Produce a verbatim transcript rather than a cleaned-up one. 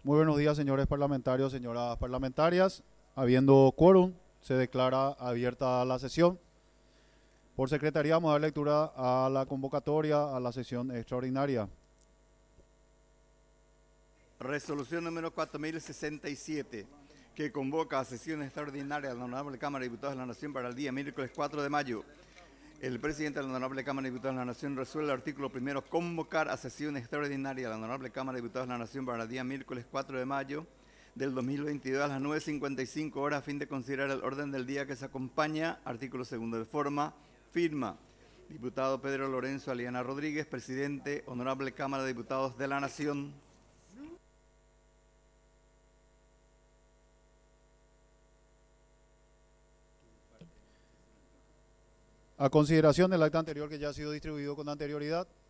Muy buenos días, señores parlamentarios, señoras parlamentarias. Habiendo quórum, se declara abierta la sesión. Por secretaría vamos a dar lectura a la convocatoria a la sesión extraordinaria. Resolución número cuatro mil sesenta y siete, que convoca a sesión extraordinaria de la Honorable Cámara de Diputados de la Nación para el día miércoles cuatro de mayo. El presidente de la Honorable Cámara de Diputados de la Nación resuelve el artículo primero convocar a sesión extraordinaria de la Honorable Cámara de Diputados de la Nación para el día miércoles cuatro de mayo del dos mil veintidós a las nueve cincuenta y cinco horas a fin de considerar el orden del día que se acompaña. Artículo segundo de forma. Firma. Diputado Pedro Lorenzo Aliana Rodríguez, presidente, Honorable Cámara de Diputados de la Nación. A consideración del acta anterior que ya ha sido distribuido con anterioridad,